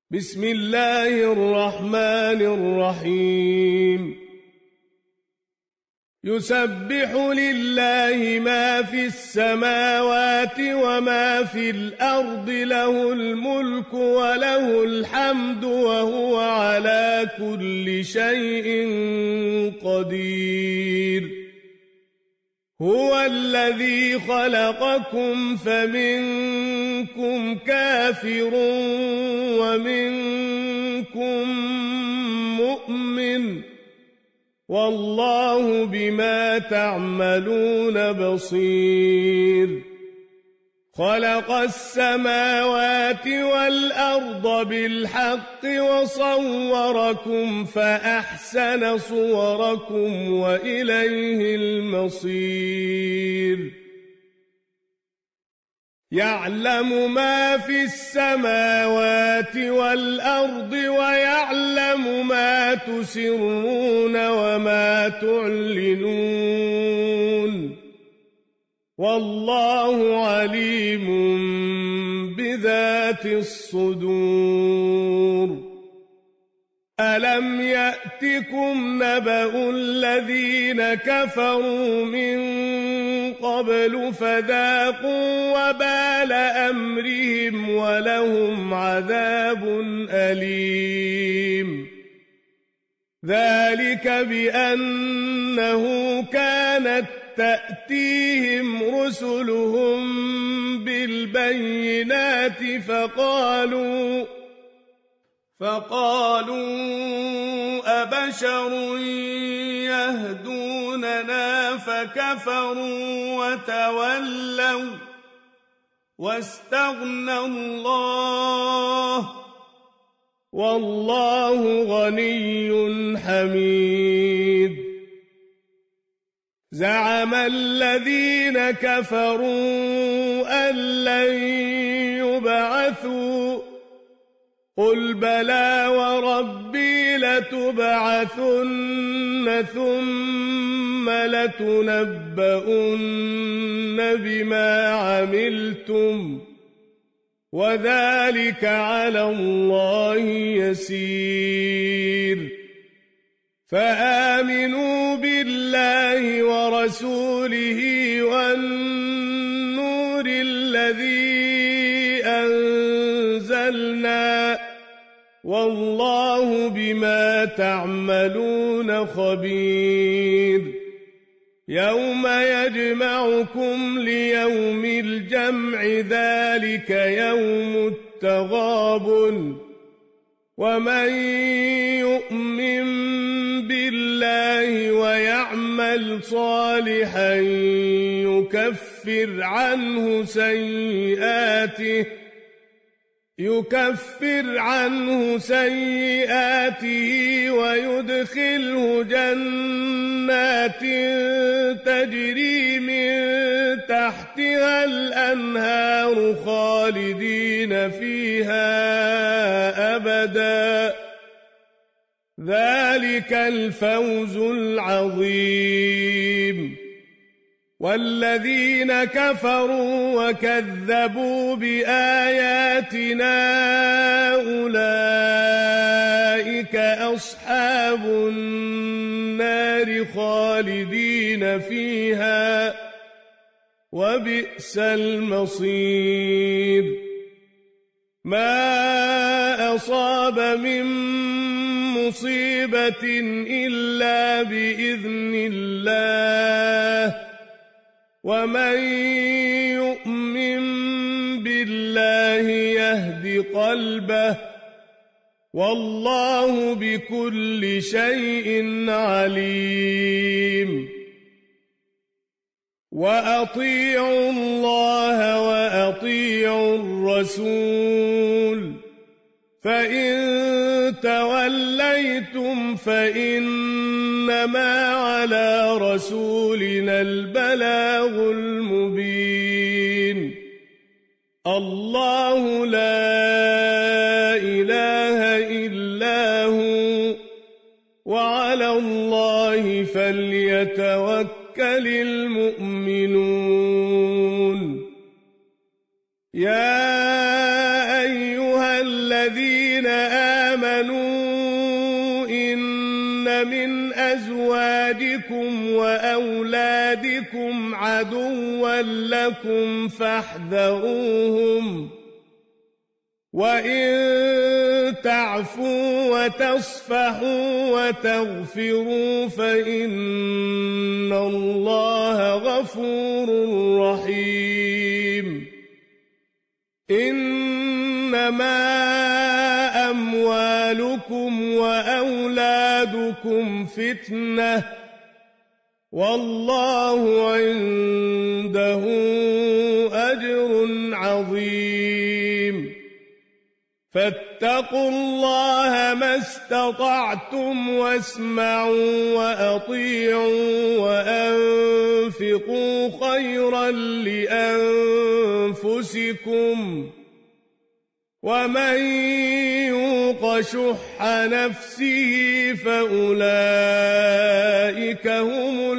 بسم الله الرحمن الرحيم يسبح لله ما في السماوات وما في الأرض له الملك وله الحمد وهو على كل شيء قدير هو الذي خلقكم فمنكم كافر ومنكم مؤمن والله بما تعملون بصير خلق السماوات والأرض بالحق وصوركم فأحسن صوركم وإليه المصير يعلم ما في السماوات والأرض ويعلم ما تسرون وما تعلنون والله عليم بذات الصدور ألم يأتكم نبأ الذين كفروا من قبل فذاقوا وبال أمرهم ولهم عذاب أليم ذلك بأنه كانت تأتيهم رسلهم بالبينات فقالوا أبشر يهدوننا فكفروا وتولوا واستغنى الله والله غني حميد زعم الذين كفروا أن لن يبعثوا قل بلى وربي لتبعثن ثم لتنبؤن بما عملتم وذلك على الله يسير فآمنوا بالله ورسوله والنور الذي أنزلنا والله بما تعملون خبير يوم يجمعكم ليوم الجمع ذلك يوم التغابن ومن يؤمن بالله ويعمل صالحا يكفر عنه سيئاته ويدخله جنات تجري من تحتها الأنهار خالدين فيها أبدا ذلك الفوز العظيم والذين كفروا وكذبوا بآياتنا أولئك أصحاب النار خالدين فيها وبئس المصير ما أصاب من مصيبة إلا بإذن الله ومن يؤمن بالله يهد قلبه والله بكل شيء عليم وأطيعوا الله وأطيعوا الرسول فإن توليتم فإنما على رسولنا البلاغ المبين الله لا إله إلا هو وعلى الله فليتوكل المؤمنون يا أيها الذين الذين آمنوا إن من أزواجكم وأولادكم عدوا لكم فاحذروهم وإن تعفوا وتصفحوا وتغفروا فإن الله غفور رحيم إنما أموالكم وأولادكم فتنة والله عنده أجر عظيم فاتقوا الله ما استطعتم واسمعوا وأطيعوا وأنفقوا خيرا لأنفسكم ومن يوق شح نفسه فأولئك هم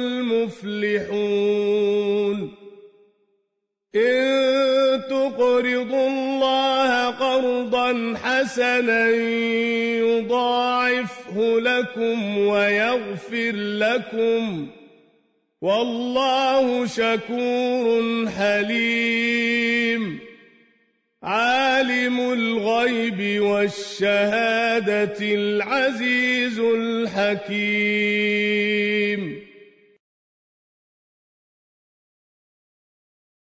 المفلحون إن تقرضوا الله قرضا حسنا يضاعفه لكم ويغفر لكم والله شكور حليم عالم الغيب والشهادة العزيز الحكيم